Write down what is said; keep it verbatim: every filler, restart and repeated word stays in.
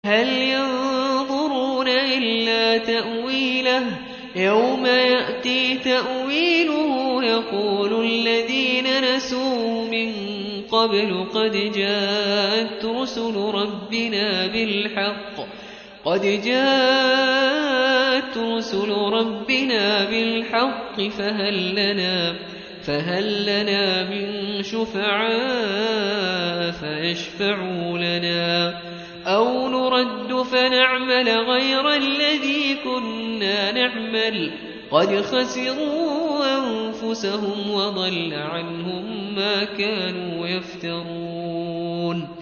هل ينظرون إلا تأويله يوم يأتي تأويله يقول الذين نسوا من قبل قد جاءت رسل ربنا بالحق قد جاءت رسل ربنا بالحق فهل لنا فهل لنا من شفعاء فيشفعوا لنا أو نرد فنعمل غير الذي كنا نعمل قد خسروا أنفسهم وضل عنهم ما كانوا يفترون